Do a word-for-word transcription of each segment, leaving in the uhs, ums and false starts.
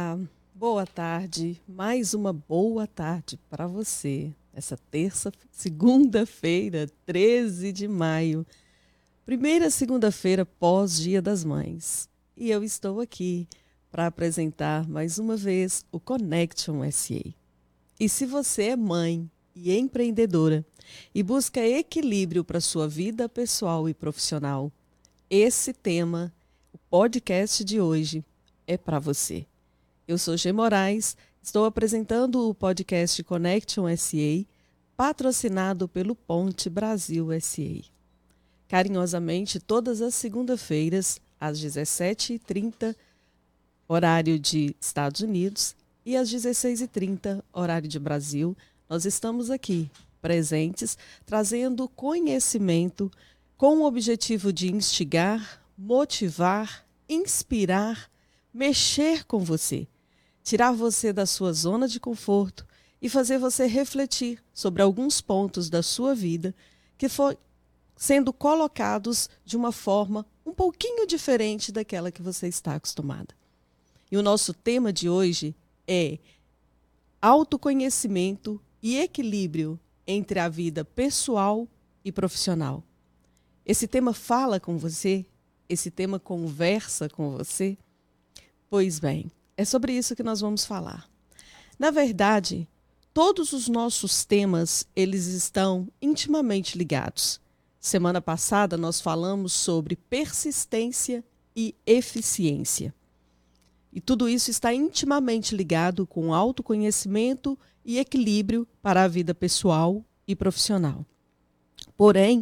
Olá, boa tarde, mais uma boa tarde para você. Essa terça, segunda-feira, treze de maio, primeira segunda-feira pós-Dia das Mães. E eu estou aqui para apresentar mais uma vez o Connection S A. E se você é mãe e empreendedora e busca equilíbrio para sua vida pessoal e profissional, esse tema, o podcast de hoje, é para você. Eu sou Gê Moraes, estou apresentando o podcast Connection S A, patrocinado pelo Ponte Brasil S A. Carinhosamente, todas as segundas-feiras, às dezessete e trinta, horário de Estados Unidos, e às dezesseis e trinta, horário de Brasil, nós estamos aqui, presentes, trazendo conhecimento com o objetivo de instigar, motivar, inspirar, mexer com você, tirar você da sua zona de conforto e fazer você refletir sobre alguns pontos da sua vida que foram sendo colocados de uma forma um pouquinho diferente daquela que você está acostumada. E o nosso tema de hoje é autoconhecimento e equilíbrio entre a vida pessoal e profissional. Esse tema fala com você? Esse tema conversa com você? Pois bem, é sobre isso que nós vamos falar. Na verdade, todos os nossos temas, eles estão intimamente ligados. Semana passada nós falamos sobre persistência e eficiência. E tudo isso está intimamente ligado com autoconhecimento e equilíbrio para a vida pessoal e profissional. Porém,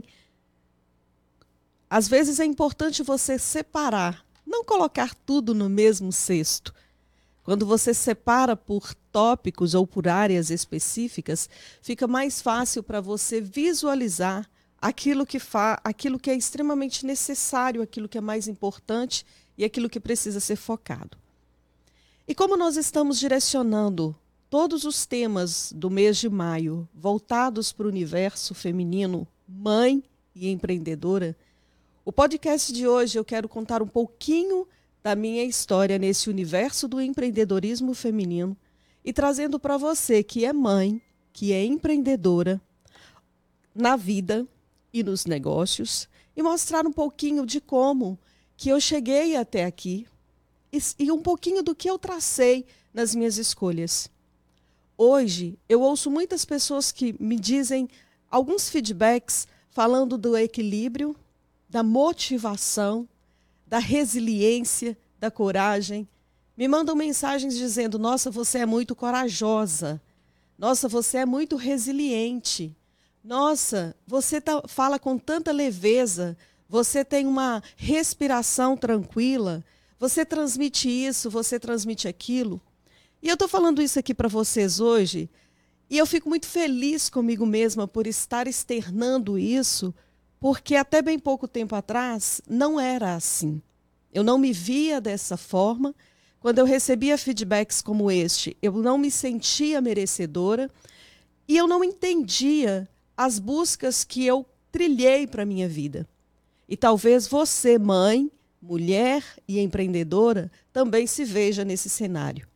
às vezes é importante você separar, não colocar tudo no mesmo cesto. Quando você separa por tópicos ou por áreas específicas, fica mais fácil para você visualizar aquilo que, fa- aquilo que é extremamente necessário, aquilo que é mais importante e aquilo que precisa ser focado. E como nós estamos direcionando todos os temas do mês de maio voltados para o universo feminino, mãe e empreendedora, o podcast de hoje eu quero contar um pouquinho da minha história nesse universo do empreendedorismo feminino e trazendo para você que é mãe, que é empreendedora na vida e nos negócios e mostrar um pouquinho de como que eu cheguei até aqui e, e um pouquinho do que eu tracei nas minhas escolhas. Hoje eu ouço muitas pessoas que me dizem alguns feedbacks falando do equilíbrio, da motivação, da resiliência, da coragem. Me mandam mensagens dizendo, nossa, você é muito corajosa. Nossa, você é muito resiliente. Nossa, você tá, fala com tanta leveza. Você tem uma respiração tranquila. Você transmite isso, você transmite aquilo. E eu estou falando isso aqui para vocês hoje. E eu fico muito feliz comigo mesma por estar externando isso, porque até bem pouco tempo atrás não era assim. Eu não me via dessa forma. Quando eu recebia feedbacks como este, eu não me sentia merecedora e eu não entendia as buscas que eu trilhei para a minha vida. E talvez você, mãe, mulher e empreendedora, também se veja nesse cenário.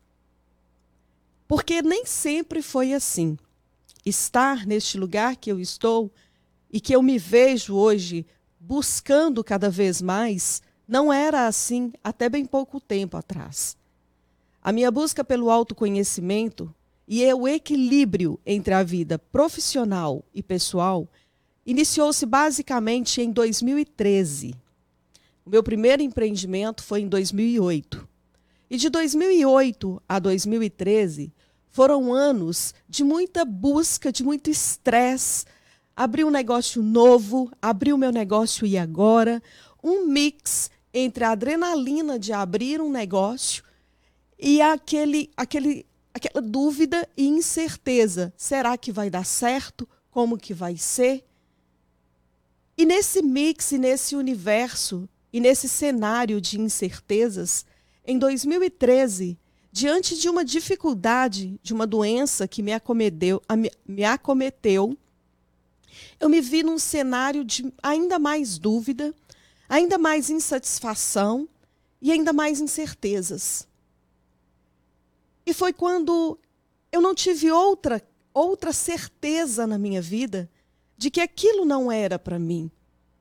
Porque nem sempre foi assim. Estar neste lugar que eu estou e que eu me vejo hoje buscando cada vez mais, não era assim até bem pouco tempo atrás. A minha busca pelo autoconhecimento e o equilíbrio entre a vida profissional e pessoal iniciou-se basicamente em dois mil e treze. O meu primeiro empreendimento foi em dois mil e oito. E de dois mil e oito a dois mil e treze foram anos de muita busca, de muito estresse. Abri um negócio novo, abri o meu negócio e agora, um mix entre a adrenalina de abrir um negócio e aquele, aquele, aquela dúvida e incerteza. Será que vai dar certo? Como que vai ser? E nesse mix, e nesse universo, e nesse cenário de incertezas, em dois mil e treze, diante de uma dificuldade, de uma doença que me acometeu, me acometeu, eu me vi num cenário de ainda mais dúvida, ainda mais insatisfação e ainda mais incertezas. E foi quando eu não tive outra, outra certeza na minha vida de que aquilo não era para mim.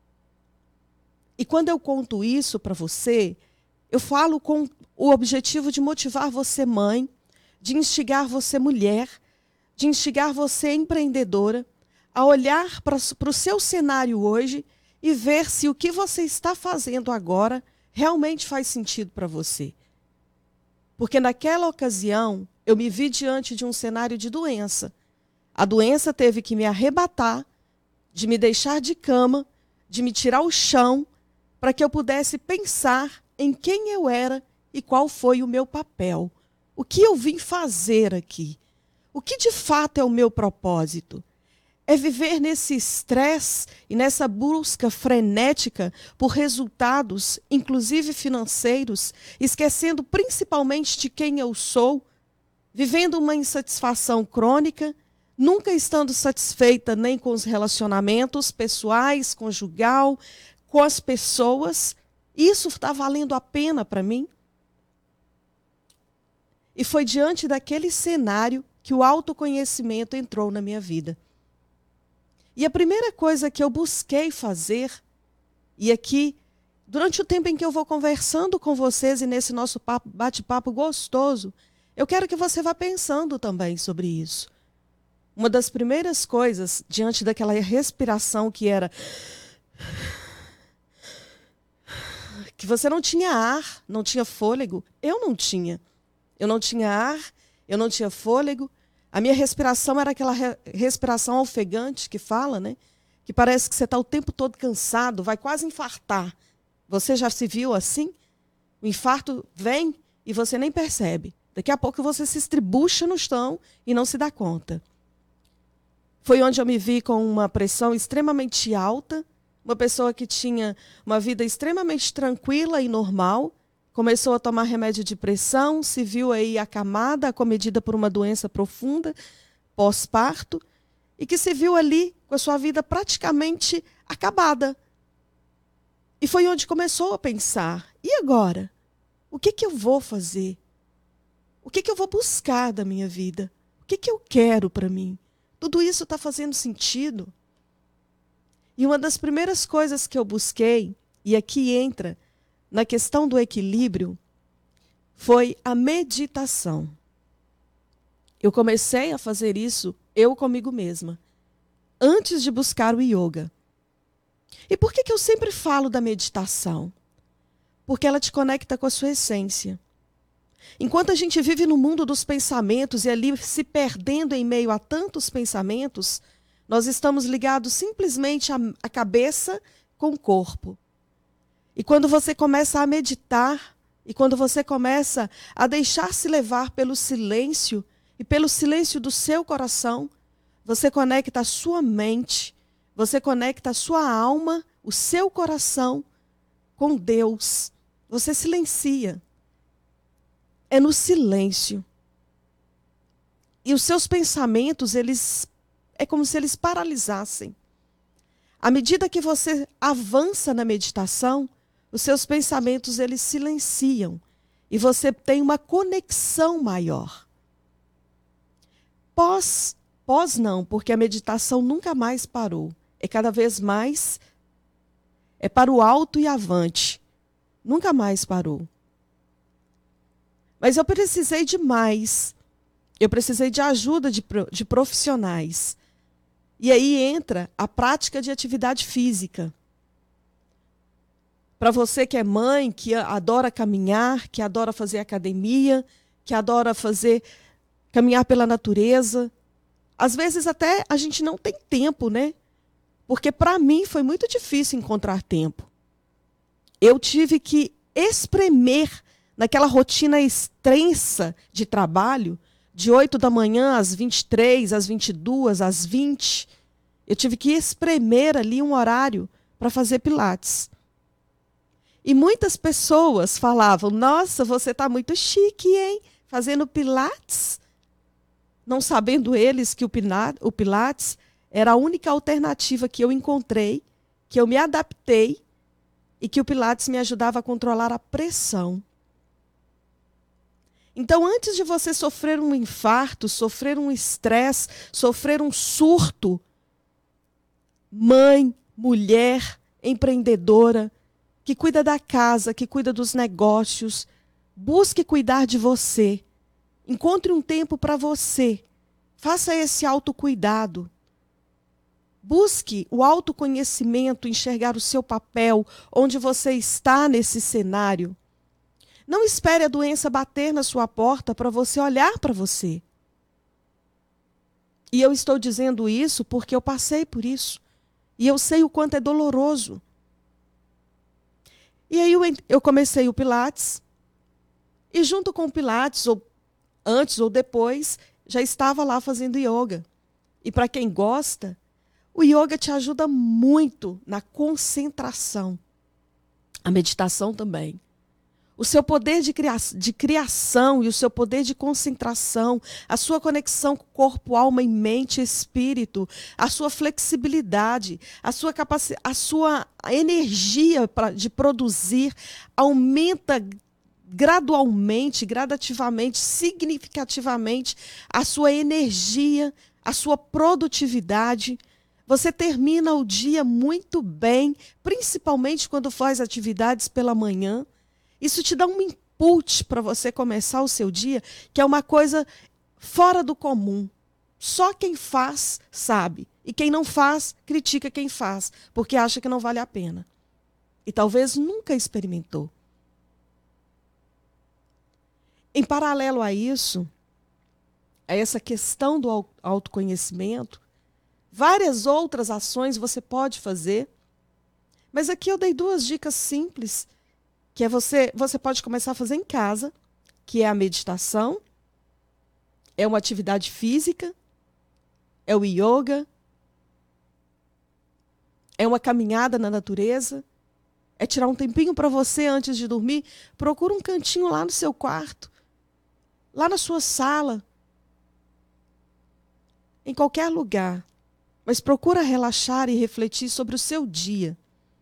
E quando eu conto isso para você, eu falo com o objetivo de motivar você, mãe, de instigar você, mulher, de instigar você, empreendedora, a olhar para o seu cenário hoje e ver se o que você está fazendo agora realmente faz sentido para você. Porque naquela ocasião, eu me vi diante de um cenário de doença. A doença teve que me arrebatar, de me deixar de cama, de me tirar o chão, para que eu pudesse pensar em quem eu era e qual foi o meu papel. O que eu vim fazer aqui? O que de fato é o meu propósito? É viver nesse estresse e nessa busca frenética por resultados, inclusive financeiros, esquecendo principalmente de quem eu sou, vivendo uma insatisfação crônica, nunca estando satisfeita nem com os relacionamentos pessoais, conjugal, com as pessoas. Isso está valendo a pena para mim? E foi diante daquele cenário que o autoconhecimento entrou na minha vida. E a primeira coisa que eu busquei fazer, e aqui, durante o tempo em que eu vou conversando com vocês e nesse nosso bate-papo gostoso, eu quero que você vá pensando também sobre isso. Uma das primeiras coisas, diante daquela respiração que era... que você não tinha ar, não tinha fôlego. Eu não tinha. Eu não tinha ar, eu não tinha fôlego. A minha respiração era aquela re respiração ofegante que fala, né? Que parece que você está o tempo todo cansado, vai quase infartar. Você já se viu assim? O infarto vem e você nem percebe. Daqui a pouco você se estribucha no chão e não se dá conta. Foi onde eu me vi com uma pressão extremamente alta, uma pessoa que tinha uma vida extremamente tranquila e normal, começou a tomar remédio de pressão, se viu aí acamada, acometida por uma doença profunda, pós-parto, e que se viu ali com a sua vida praticamente acabada. E foi onde começou a pensar, e agora? O que que eu vou fazer? O que que eu vou buscar da minha vida? O que que eu quero para mim? Tudo isso está fazendo sentido? E uma das primeiras coisas que eu busquei, e aqui entra na questão do equilíbrio, foi a meditação. Eu comecei a fazer isso eu comigo mesma, antes de buscar o yoga. E por que que eu sempre falo da meditação? Porque ela te conecta com a sua essência. Enquanto a gente vive no mundo dos pensamentos e ali se perdendo em meio a tantos pensamentos, nós estamos ligados simplesmente à cabeça com o corpo. E quando você começa a meditar, e quando você começa a deixar-se levar pelo silêncio, e pelo silêncio do seu coração, você conecta a sua mente, você conecta a sua alma, o seu coração com Deus. Você silencia. É no silêncio. E os seus pensamentos, eles, é como se eles paralisassem. À medida que você avança na meditação, os seus pensamentos, eles silenciam. E você tem uma conexão maior. Pós, pós não, porque a meditação nunca mais parou. É cada vez mais, é para o alto e avante. Nunca mais parou. Mas eu precisei de mais. Eu precisei de ajuda de, de profissionais. E aí entra a prática de atividade física. Para você que é mãe, que adora caminhar, que adora fazer academia, que adora fazer caminhar pela natureza. Às vezes até a gente não tem tempo, né? Porque para mim foi muito difícil encontrar tempo. Eu tive que espremer naquela rotina extensa de trabalho, de oito da manhã às vinte e três, às vinte e duas, às vinte. Eu tive que espremer ali um horário para fazer pilates. E muitas pessoas falavam, nossa, você está muito chique, hein? Fazendo pilates. Não sabendo eles que o pilates era a única alternativa que eu encontrei, que eu me adaptei e que o pilates me ajudava a controlar a pressão. Então, antes de você sofrer um infarto, sofrer um estresse, sofrer um surto, mãe, mulher, empreendedora, que cuida da casa, que cuida dos negócios, busque cuidar de você. Encontre um tempo para você. Faça esse autocuidado. Busque o autoconhecimento, enxergar o seu papel, onde você está nesse cenário. Não espere a doença bater na sua porta para você olhar para você. E eu estou dizendo isso porque eu passei por isso. E eu sei o quanto é doloroso. E aí eu, eu comecei o Pilates. E junto com o Pilates, ou antes ou depois, já estava lá fazendo yoga. E para quem gosta, o yoga te ajuda muito na concentração. A meditação também. O seu poder de, cria de criação e o seu poder de concentração, a sua conexão com corpo, alma e mente e espírito, a sua flexibilidade, a sua capacidade, a sua energia pra, de produzir aumenta gradualmente, gradativamente, significativamente a sua energia, a sua produtividade. Você termina o dia muito bem, principalmente quando faz atividades pela manhã. Isso te dá um input para você começar o seu dia, que é uma coisa fora do comum. Só quem faz sabe. E quem não faz, critica quem faz, porque acha que não vale a pena. E talvez nunca experimentou. Em paralelo a isso, a essa questão do autoconhecimento, várias outras ações você pode fazer. Mas aqui eu dei duas dicas simples, que é você, você pode começar a fazer em casa, que é a meditação, é uma atividade física, é o yoga, é uma caminhada na natureza, é tirar um tempinho para você antes de dormir. Procura um cantinho lá no seu quarto, lá na sua sala, em qualquer lugar. Mas procura relaxar e refletir sobre o seu dia.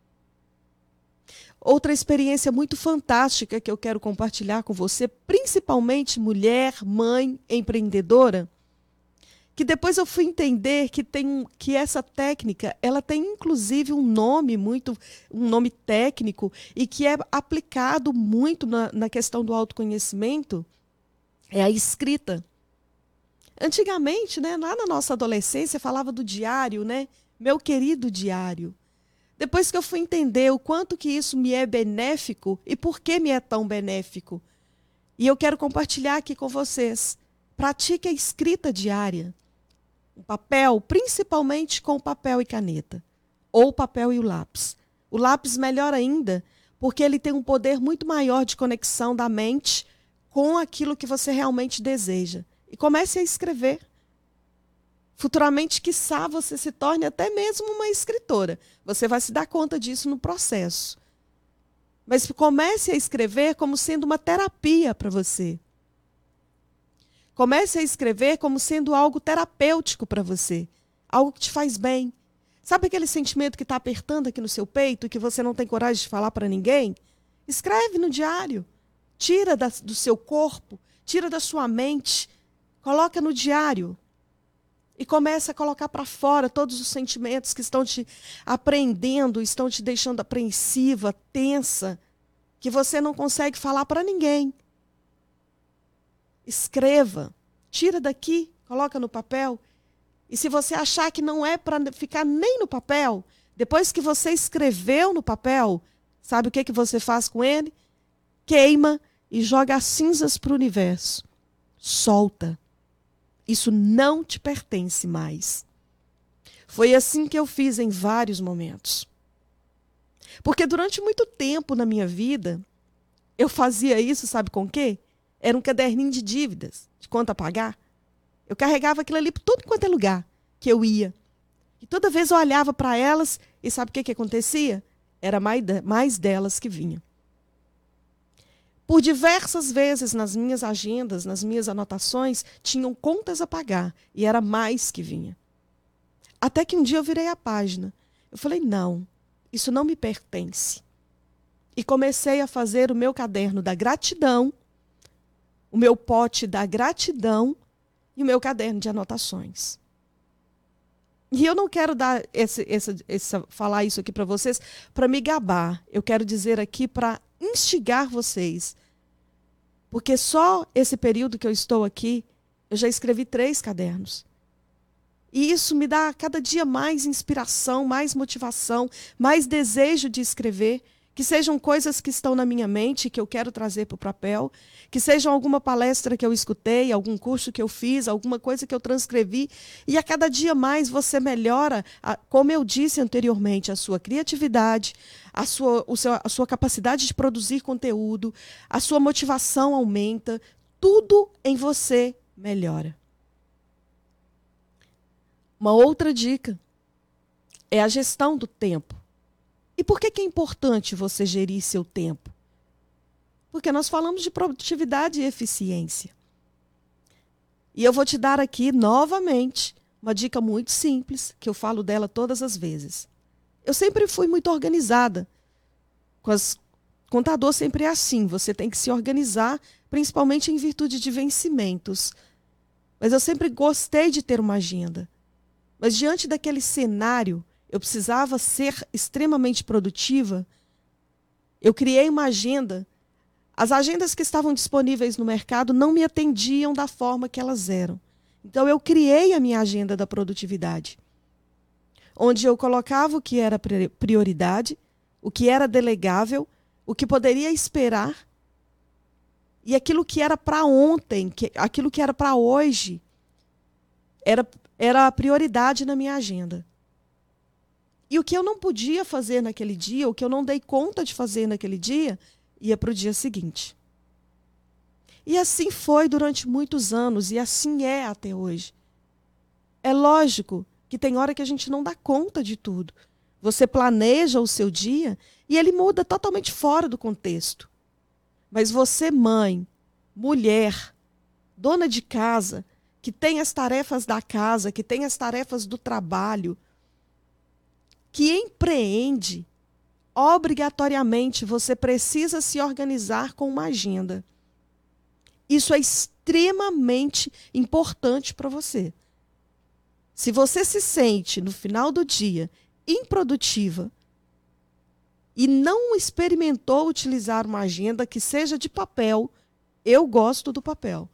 Outra experiência muito fantástica que eu quero compartilhar com você, principalmente mulher, mãe, empreendedora, que depois eu fui entender que, tem, que essa técnica ela tem inclusive um nome muito, um nome técnico e que é aplicado muito na, na questão do autoconhecimento, é a escrita. Antigamente, né, lá na nossa adolescência, falava do diário, né? Meu querido diário. Depois que eu fui entender o quanto que isso me é benéfico e por que me é tão benéfico. E eu quero compartilhar aqui com vocês. Pratique a escrita diária. O papel, principalmente com papel e caneta. Ou o papel e o lápis. O lápis melhor ainda, porque ele tem um poder muito maior de conexão da mente com aquilo que você realmente deseja. E comece a escrever. Futuramente, quiçá, você se torne até mesmo uma escritora. Você vai se dar conta disso no processo. Mas comece a escrever como sendo uma terapia para você. Comece a escrever como sendo algo terapêutico para você. Algo que te faz bem. Sabe aquele sentimento que está apertando aqui no seu peito e que você não tem coragem de falar para ninguém? Escreve no diário. Tira da, do seu corpo, tira da sua mente, coloca no diário. E começa a colocar para fora todos os sentimentos que estão te apreendendo, estão te deixando apreensiva, tensa, que você não consegue falar para ninguém. Escreva, tira daqui, coloca no papel. E se você achar que não é para ficar nem no papel, depois que você escreveu no papel, sabe o que, que você faz com ele? Queima e joga as cinzas para o universo. Solta. Isso não te pertence mais. Foi assim que eu fiz em vários momentos. Porque durante muito tempo na minha vida, eu fazia isso, sabe com o quê? Era um caderninho de dívidas, de conta a pagar. Eu carregava aquilo ali por tudo quanto é lugar que eu ia. E toda vez eu olhava para elas e sabe o que, que acontecia? Era mais, de, mais delas que vinham. Por diversas vezes nas minhas agendas, nas minhas anotações, tinham contas a pagar e era mais que vinha. Até que um dia eu virei a página. Eu falei, não, isso não me pertence. E comecei a fazer o meu caderno da gratidão, o meu pote da gratidão e o meu caderno de anotações. E eu não quero dar esse, esse, esse, falar isso aqui para vocês para me gabar. Eu quero dizer aqui para instigar vocês. Porque só esse período que eu estou aqui, eu já escrevi três cadernos. E isso me dá cada dia mais inspiração, mais motivação, mais desejo de escrever. Que sejam coisas que estão na minha mente, que eu quero trazer para o papel, que sejam alguma palestra que eu escutei, algum curso que eu fiz, alguma coisa que eu transcrevi, e a cada dia mais você melhora, a, como eu disse anteriormente, a sua criatividade, a sua, o seu, a sua capacidade de produzir conteúdo, a sua motivação aumenta, tudo em você melhora. Uma outra dica é a gestão do tempo. E por que que é importante você gerir seu tempo? Porque nós falamos de produtividade e eficiência. E eu vou te dar aqui, novamente, uma dica muito simples, que eu falo dela todas as vezes. Eu sempre fui muito organizada. Com as... Contador sempre é assim, você tem que se organizar, principalmente em virtude de vencimentos. Mas eu sempre gostei de ter uma agenda. Mas diante daquele cenário, eu precisava ser extremamente produtiva, eu criei uma agenda. As agendas que estavam disponíveis no mercado não me atendiam da forma que elas eram. Então, eu criei a minha agenda da produtividade, onde eu colocava o que era prioridade, o que era delegável, o que poderia esperar, e aquilo que era para ontem, que, aquilo que era para hoje, era, era a prioridade na minha agenda. E o que eu não podia fazer naquele dia, o que eu não dei conta de fazer naquele dia, ia para o dia seguinte. E assim foi durante muitos anos, e assim é até hoje. É lógico que tem hora que a gente não dá conta de tudo. Você planeja o seu dia e ele muda totalmente fora do contexto. Mas você, mãe, mulher, dona de casa, que tem as tarefas da casa, que tem as tarefas do trabalho, que empreende, obrigatoriamente você precisa se organizar com uma agenda. Isso é extremamente importante para você. Se você se sente, no final do dia, improdutiva e não experimentou utilizar uma agenda que seja de papel, eu gosto do papel.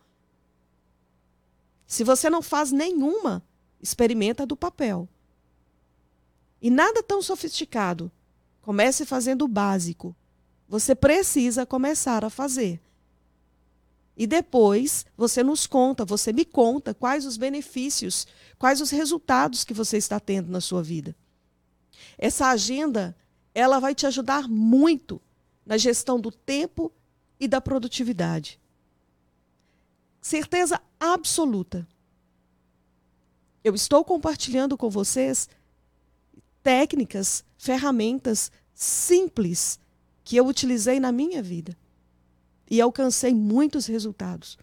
Se você não faz nenhuma, experimenta do papel. E nada tão sofisticado. Comece fazendo o básico. Você precisa começar a fazer. E depois você nos conta, você me conta quais os benefícios, quais os resultados que você está tendo na sua vida. Essa agenda, ela vai te ajudar muito na gestão do tempo e da produtividade. Certeza absoluta. Eu estou compartilhando com vocês técnicas, ferramentas simples que eu utilizei na minha vida e alcancei muitos resultados.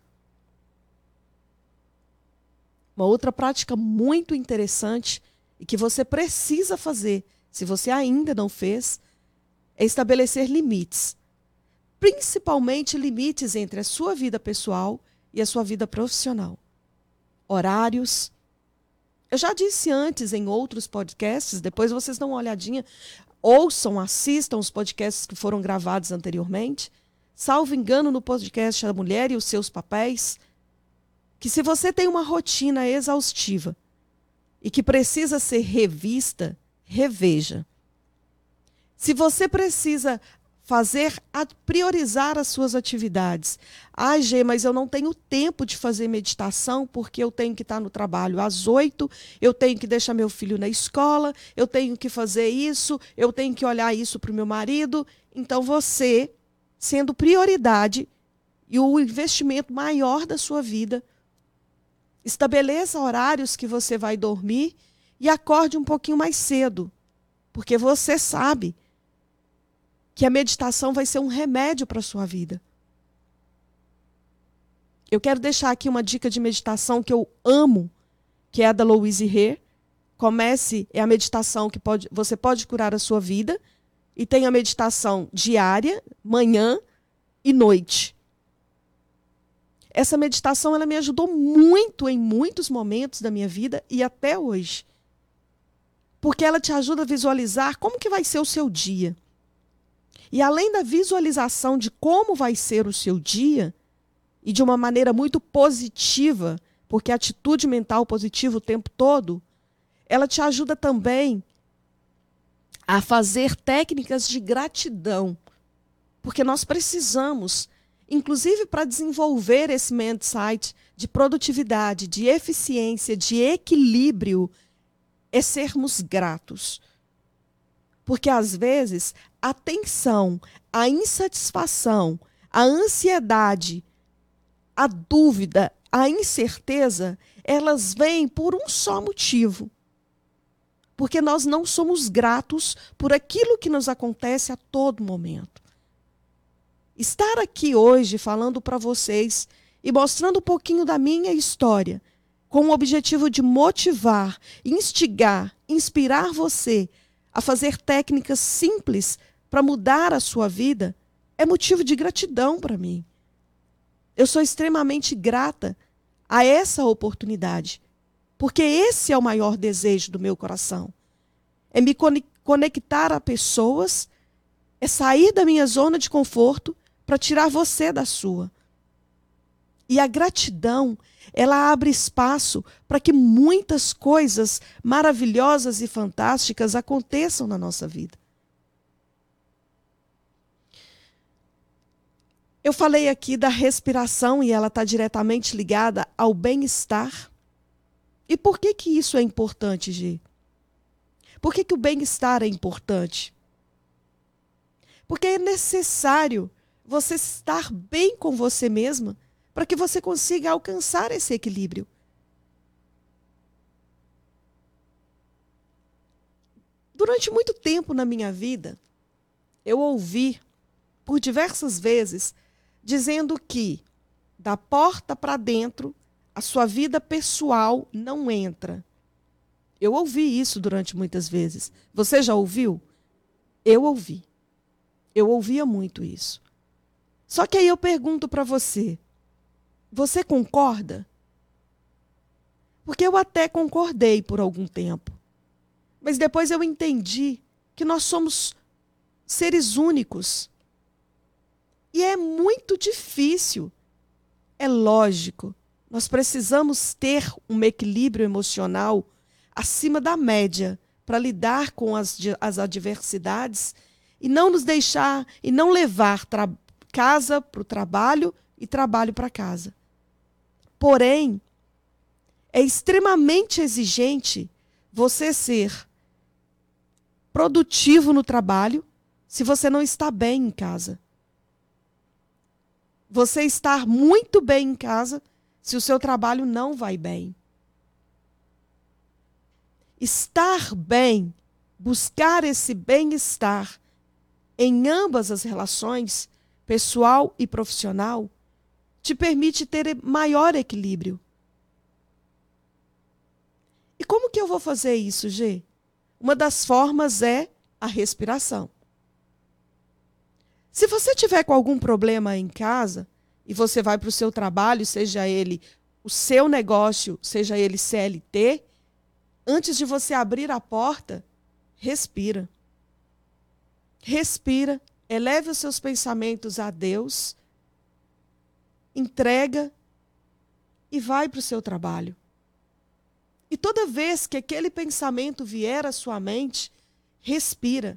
Uma outra prática muito interessante e que você precisa fazer, se você ainda não fez, é estabelecer limites. Principalmente limites entre a sua vida pessoal e a sua vida profissional. Horários. Eu já disse antes em outros podcasts, depois vocês dão uma olhadinha, ouçam, assistam os podcasts que foram gravados anteriormente, salvo engano no podcast A Mulher e os Seus Papéis, que se você tem uma rotina exaustiva e que precisa ser revista, reveja. Se você precisa fazer, priorizar as suas atividades. Ah, Gê, mas eu não tenho tempo de fazer meditação porque eu tenho que estar no trabalho às oito, eu tenho que deixar meu filho na escola, eu tenho que fazer isso, eu tenho que olhar isso para o meu marido. Então você, sendo prioridade e o investimento maior da sua vida, estabeleça horários que você vai dormir e acorde um pouquinho mais cedo, porque você sabe que a meditação vai ser um remédio para a sua vida. Eu quero deixar aqui uma dica de meditação que eu amo, que é a da Louise Hay. Comece, é a meditação que pode, você pode curar a sua vida, e tem a meditação diária, manhã e noite. Essa meditação ela me ajudou muito em muitos momentos da minha vida e até hoje. Porque ela te ajuda a visualizar como que vai ser o seu dia. E além da visualização de como vai ser o seu dia, e de uma maneira muito positiva, porque a atitude mental positiva o tempo todo, ela te ajuda também a fazer técnicas de gratidão. Porque nós precisamos, inclusive para desenvolver esse mindset de produtividade, de eficiência, de equilíbrio, é sermos gratos. Porque, às vezes, a tensão, a insatisfação, a ansiedade, a dúvida, a incerteza, elas vêm por um só motivo. Porque nós não somos gratos por aquilo que nos acontece a todo momento. Estar aqui hoje falando para vocês e mostrando um pouquinho da minha história, com o objetivo de motivar, instigar, inspirar você a fazer técnicas simples para mudar a sua vida, é motivo de gratidão para mim. Eu sou extremamente grata a essa oportunidade, porque esse é o maior desejo do meu coração. É me conectar a pessoas, é sair da minha zona de conforto para tirar você da sua. E a gratidão, ela abre espaço para que muitas coisas maravilhosas e fantásticas aconteçam na nossa vida. Eu falei aqui da respiração e ela está diretamente ligada ao bem-estar. E por que que isso é importante, Gê? Por que que o bem-estar é importante? Porque é necessário você estar bem com você mesma para que você consiga alcançar esse equilíbrio. Durante muito tempo na minha vida, eu ouvi por diversas vezes dizendo que da porta para dentro a sua vida pessoal não entra. Eu ouvi isso durante muitas vezes. Você já ouviu? Eu ouvi. Eu ouvia muito isso. Só que aí eu pergunto para você, você concorda? Porque eu até concordei por algum tempo. Mas depois eu entendi que nós somos seres únicos. E é muito difícil. É lógico. Nós precisamos ter um equilíbrio emocional acima da média para lidar com as, as adversidades e não nos deixar, e não levar casa para o trabalho e trabalho para casa. Porém, é extremamente exigente você ser produtivo no trabalho se você não está bem em casa. Você estar muito bem em casa se o seu trabalho não vai bem. Estar bem, buscar esse bem-estar em ambas as relações, pessoal e profissional, te permite ter maior equilíbrio. E como que eu vou fazer isso, Gê? Uma das formas é a respiração. Se você tiver com algum problema em casa e você vai para o seu trabalho, seja ele o seu negócio, seja ele C L T, antes de você abrir a porta, respira. Respira, eleve os seus pensamentos a Deus, entrega e vai para o seu trabalho. E toda vez que aquele pensamento vier à sua mente, respira.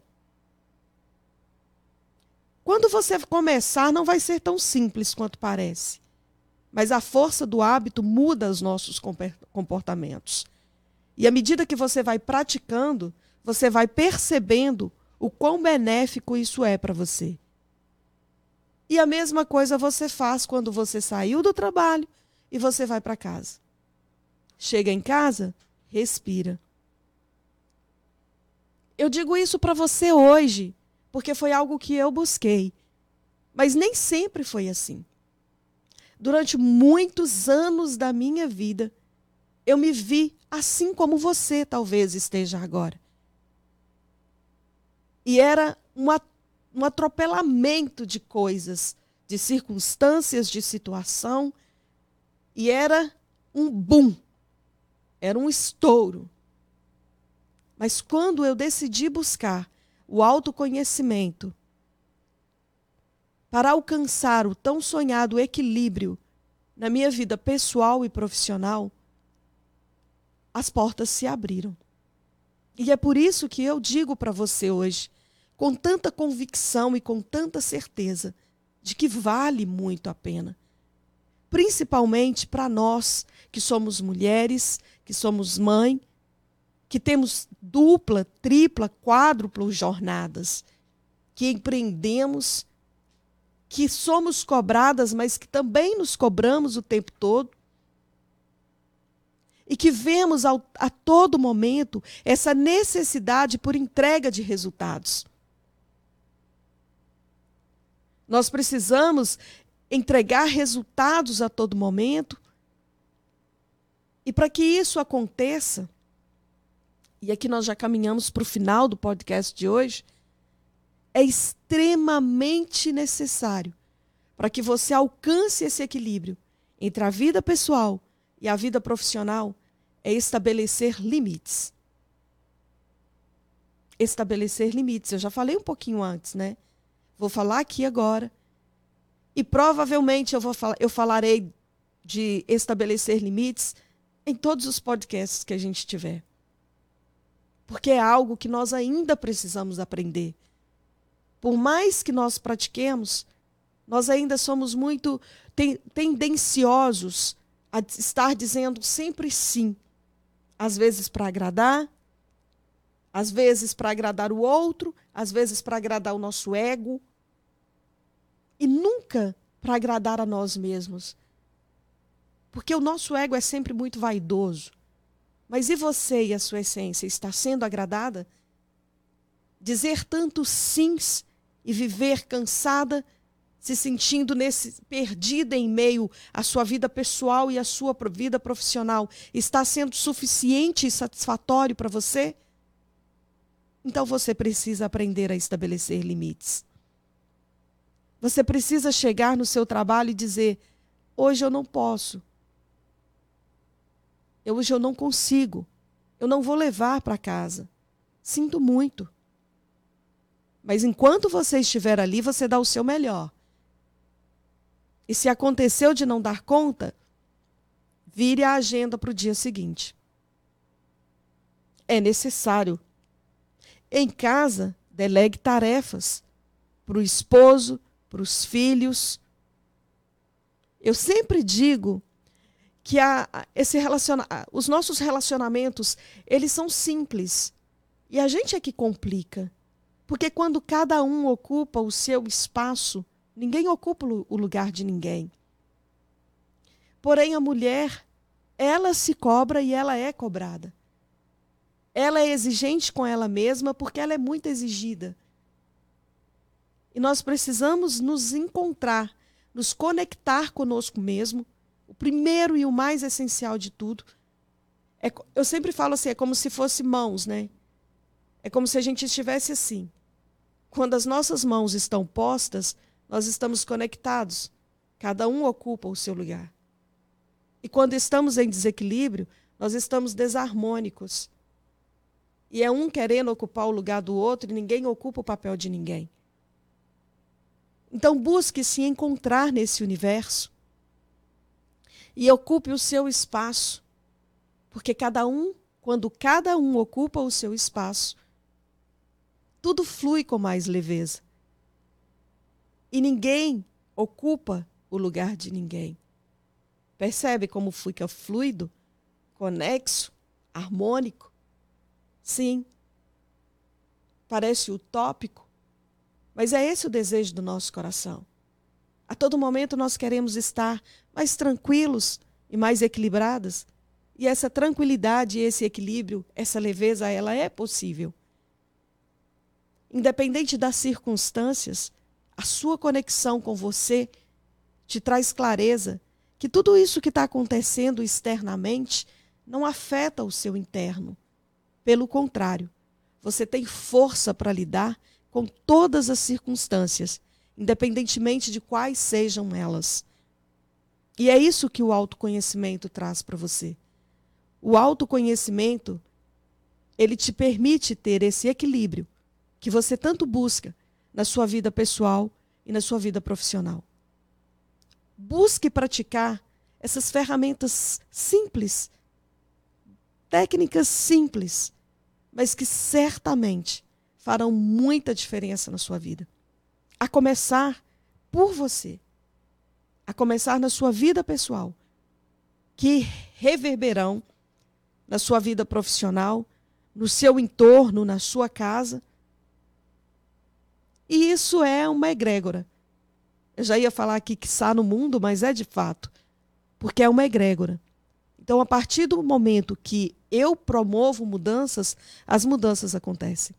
Quando você começar, não vai ser tão simples quanto parece. Mas a força do hábito muda os nossos comportamentos. E à medida que você vai praticando, você vai percebendo o quão benéfico isso é para você. E a mesma coisa você faz quando você saiu do trabalho e você vai para casa. Chega em casa, respira. Eu digo isso para você hoje, porque foi algo que eu busquei. Mas nem sempre foi assim. Durante muitos anos da minha vida, eu me vi assim como você talvez esteja agora. E era um, um atropelamento de coisas, de circunstâncias, de situação, E era um boom, era um estouro. Mas quando eu decidi buscar o autoconhecimento para alcançar o tão sonhado equilíbrio na minha vida pessoal e profissional, as portas se abriram. E é por isso que eu digo para você hoje, com tanta convicção e com tanta certeza, de que vale muito a pena. Principalmente para nós, que somos mulheres, que somos mãe, que temos dupla, tripla, quádrupla jornadas, que empreendemos, que somos cobradas, mas que também nos cobramos o tempo todo, e que vemos ao, a todo momento essa necessidade por entrega de resultados. Nós precisamos entregar resultados a todo momento, e para que isso aconteça, e aqui nós já caminhamos para o final do podcast de hoje, é extremamente necessário para que você alcance esse equilíbrio entre a vida pessoal e a vida profissional, é estabelecer limites. Estabelecer limites. Eu já falei um pouquinho antes, né? Vou falar aqui agora. E provavelmente eu, vou fal- eu falarei de estabelecer limites em todos os podcasts que a gente tiver. Porque é algo que nós ainda precisamos aprender. Por mais que nós pratiquemos, nós ainda somos muito ten- tendenciosos a estar dizendo sempre sim. Às vezes para agradar, às vezes para agradar o outro, às vezes para agradar o nosso ego. E nunca para agradar a nós mesmos. Porque o nosso ego é sempre muito vaidoso. Mas e você e a sua essência está sendo agradada? Dizer tanto sims e viver cansada, se sentindo nesse, perdida em meio à sua vida pessoal e à sua vida profissional, está sendo suficiente e satisfatório para você? Então você precisa aprender a estabelecer limites. Você precisa chegar no seu trabalho e dizer: hoje eu não posso. Hoje eu não consigo. Eu não vou levar para casa. Sinto muito. Mas enquanto você estiver ali, você dá o seu melhor. E se aconteceu de não dar conta, vire a agenda para o dia seguinte. É necessário. Em casa, delegue tarefas para o esposo, para os filhos. Eu sempre digo que a, esse relaciona, os nossos relacionamentos, eles são simples. E a gente é que complica. Porque quando cada um ocupa o seu espaço, ninguém ocupa o lugar de ninguém. Porém, a mulher, ela se cobra e ela é cobrada. Ela é exigente com ela mesma porque ela é muito exigida. E nós precisamos nos encontrar, nos conectar conosco mesmo. O primeiro e o mais essencial de tudo. É, eu sempre falo assim, é como se fosse mãos, né? É como se a gente estivesse assim. Quando as nossas mãos estão postas, nós estamos conectados. Cada um ocupa o seu lugar. E quando estamos em desequilíbrio, nós estamos desarmônicos. E é um querendo ocupar o lugar do outro e ninguém ocupa o papel de ninguém. Então busque se encontrar nesse universo e ocupe o seu espaço. Porque cada um, quando cada um ocupa o seu espaço, tudo flui com mais leveza. E ninguém ocupa o lugar de ninguém. Percebe como fica fluido, conexo, harmônico? Sim. Parece utópico, mas é esse o desejo do nosso coração. A todo momento nós queremos estar mais tranquilos e mais equilibradas. E essa tranquilidade, esse equilíbrio, essa leveza, ela é possível. Independente das circunstâncias, a sua conexão com você te traz clareza que tudo isso que está acontecendo externamente não afeta o seu interno. Pelo contrário, você tem força para lidar com todas as circunstâncias, independentemente de quais sejam elas. E é isso que o autoconhecimento traz para você. O autoconhecimento, ele te permite ter esse equilíbrio que você tanto busca na sua vida pessoal e na sua vida profissional. Busque praticar essas ferramentas simples, técnicas simples, mas que certamente farão muita diferença na sua vida. A começar por você. A começar na sua vida pessoal, que reverberarão na sua vida profissional, no seu entorno, na sua casa. E isso é uma egrégora. Eu já ia falar aqui que está no mundo, mas é de fato, porque é uma egrégora. Então, a partir do momento que eu promovo mudanças, as mudanças acontecem.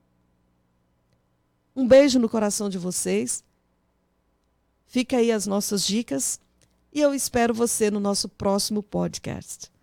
Um beijo no coração de vocês. Fica aí as nossas dicas e eu espero você no nosso próximo podcast.